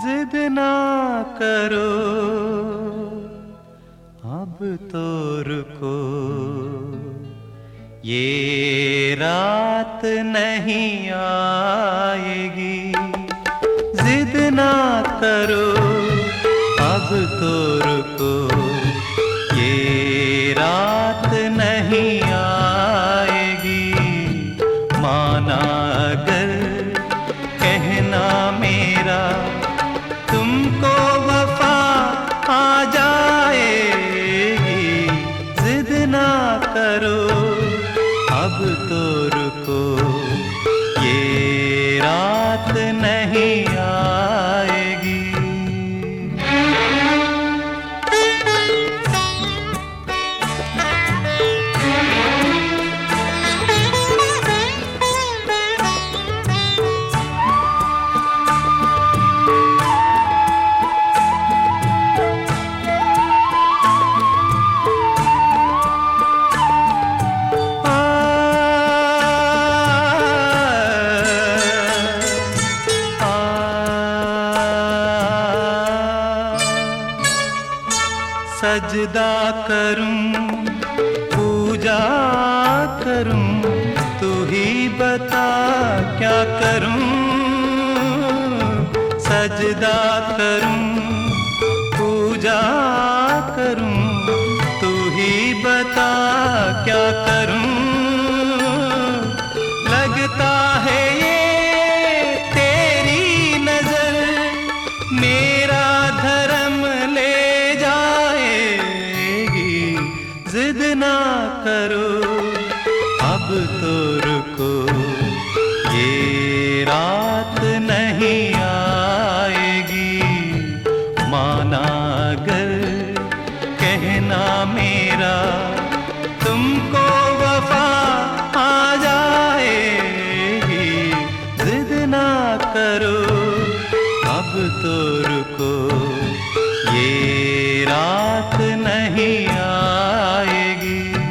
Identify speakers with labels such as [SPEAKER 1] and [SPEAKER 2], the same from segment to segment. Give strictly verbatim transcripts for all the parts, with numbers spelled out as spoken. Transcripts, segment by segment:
[SPEAKER 1] जिद ना करो अब तो रुको, ये रात नहीं आएगी। जिद ना करो अब तो रुको, ये रात नहीं आएगी। माना अगर कहना मेरा, तुमको वफा आ जाएगी। जिद ना करो अब तो रुको, ये रात नहीं आएगी। सजदा करूं, पूजा करूं, तू ही बता क्या करूं। सजदा करूं, पूजा करूं, तू ही बता क्या करूं। लगता है ये तेरी नजर मेरा धर्म ले जाएगी। जिद ना करो अब तो रुको, ये रात नहीं आएगी। माना अगर कहना मेरा, तुमको वफा आ जाएगी। जिद ना करो अब तो रुको, ये रात नहीं आएगी।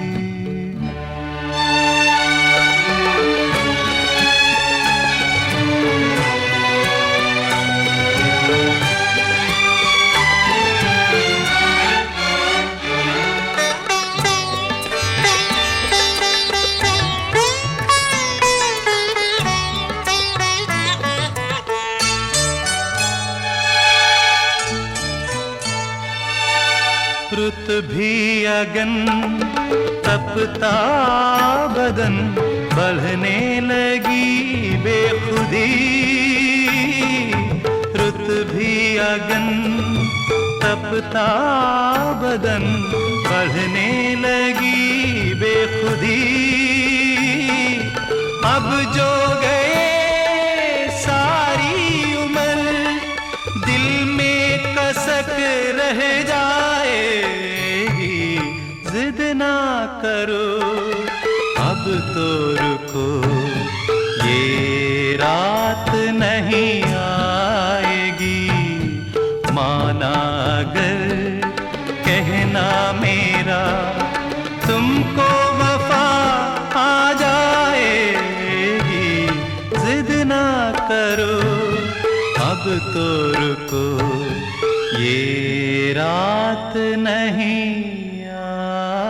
[SPEAKER 1] रुत भी अगन तपता बदन, बढ़ने लगी बेखुदी। रुत भी अगन तपता बदन, बढ़ने लगी बेखुदी। अब जो गए सारी उम्र दिल में कसक रह जाएगी। जिद ना करो अब तो रुको, ये रात नहीं आएगी। माना अगर कहना मेरा, तुमको वफा आ जाएगी। जिद ना करो अब तो रुको, ये रात नहीं आ